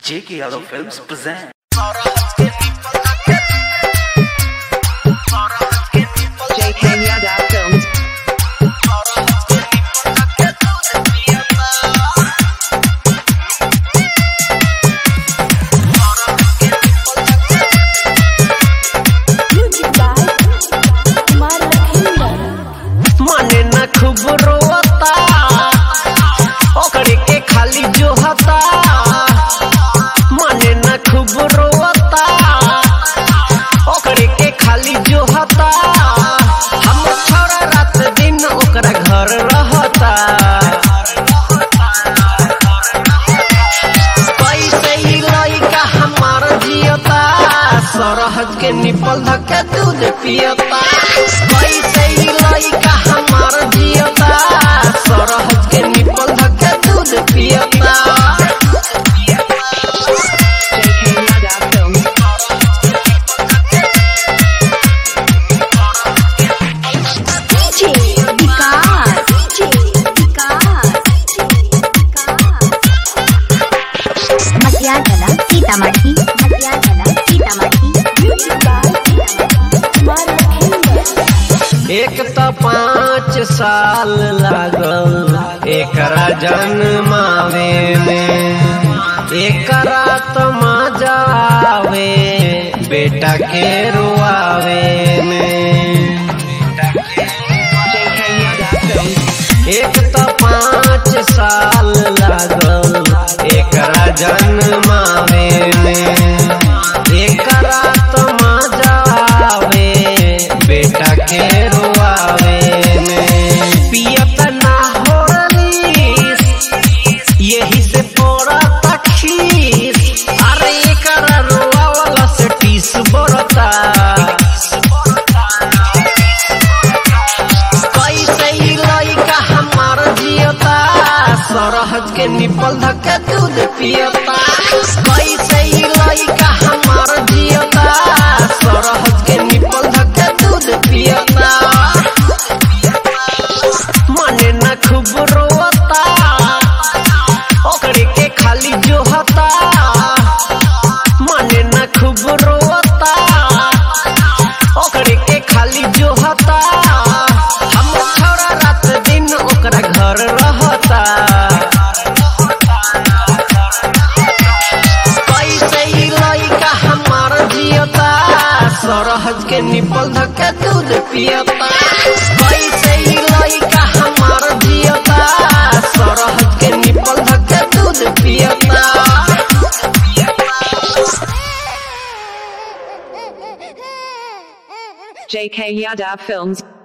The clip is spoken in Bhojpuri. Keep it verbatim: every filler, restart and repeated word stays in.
J K Yadav Films present. J K Yadav Films. माने न खूब रोता ओकरे के खाली जो हता माने न खूब रोता ओकरे के खाली जो हता हम छोरा रात दिन ओकरा घर रहता कैसे ही लइका हमार जियता सरहद के निपल धके दूध पियता कैसे ही लइका हमार जियता सरहद के निपल धके दूध पियता J K Yadav Films. D J Vikas, D J Vikas, Matiagala Sitamarhi, Matiagala Sitamarhi, एक तो पाँच साल लागल एकरा जन्मावे में एकरा तो मजा आवे बेटा के रुआवे में J K Yadav Films. एक तो पाँच साल लागल एकरा जन्मावे में एकरा तो मजा आवे बेटा के रुआवे में पियत ना होरलीस यही से पड़ता खीस अरे एकरा रुआवला से टीस बरता कैसे ही लइका हमार जियता सरहद के निपल धके दूध पियता कैसे ही लइका हमार जियता सरहद के निपल धके दूध पियता माने न खूब रोता ओकरे के खाली जो हता माने न खूब रोता ओकरे के खाली जो हता हम छोरा रात दिन ओकरा घर रहता कैसे ही लइका हमार जियता सरहद के निपल धके दूध पियता कैसे ही लइका हमार जियता सरहद के निपल धके दूध पियता J K Yadav Films.